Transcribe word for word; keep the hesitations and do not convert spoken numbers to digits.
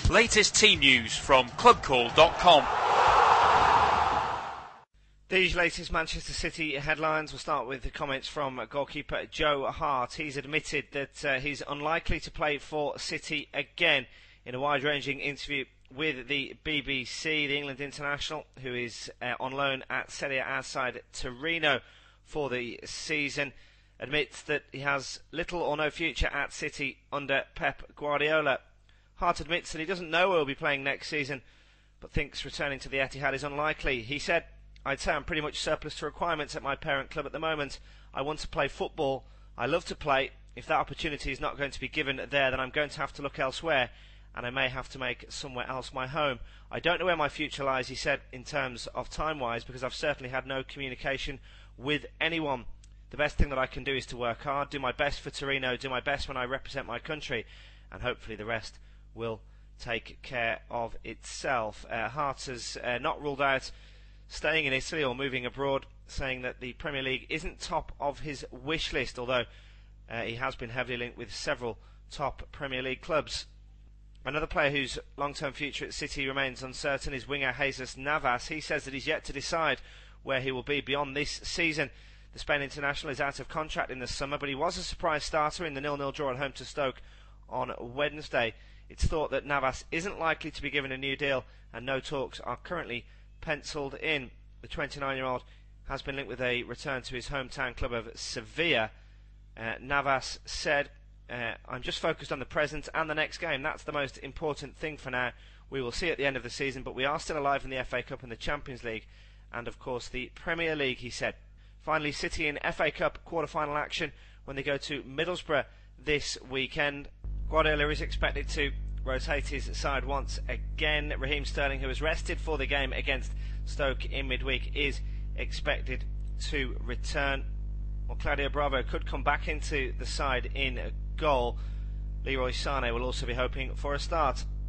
Latest team news from club call dot com. These latest Manchester City headlines will start with the comments from goalkeeper Joe Hart. He's admitted that uh, he's unlikely to play for City again. In a wide-ranging interview with the B B C, the England international, who is uh, on loan at Serie A side Torino for the season, admits that he has little or no future at City under Pep Guardiola. Hart admits that he doesn't know where he'll be playing next season, but thinks returning to the Etihad is unlikely. He said, "I'd say I'm pretty much surplus to requirements at my parent club at the moment. I want to play football. I love to play. If that opportunity is not going to be given there, then I'm going to have to look elsewhere, and I may have to make somewhere else my home. I don't know where my future lies," he said, in terms of time-wise, because I've certainly had no communication with anyone. The best thing that I can do is to work hard, do my best for Torino, do my best when I represent my country, and hopefully the rest will take care of itself. Uh, Hart has uh, not ruled out staying in Italy or moving abroad, saying that the Premier League isn't top of his wish list, although uh, he has been heavily linked with several top Premier League clubs. Another player whose long-term future at City remains uncertain is winger Jesus Navas. He says that he's yet to decide where he will be beyond this season. The Spain international is out of contract in the summer, but he was a surprise starter in the nil nil draw at home to Stoke on Wednesday. It's thought that Navas isn't likely to be given a new deal, and no talks are currently penciled in. The twenty-nine-year-old has been linked with a return to his hometown club of Sevilla. Uh, Navas said, uh, "I'm just focused on the present and the next game. That's the most important thing for now. We will see at the end of the season, but we are still alive in the F A Cup and the Champions League, and of course the Premier League," he said. Finally, City in F A Cup quarter-final action when they go to Middlesbrough this weekend. Guardiola is expected to rotate his side once again. Raheem Sterling, who was rested for the game against Stoke in midweek, is expected to return. Well, Claudio Bravo could come back into the side in goal. Leroy Sané will also be hoping for a start.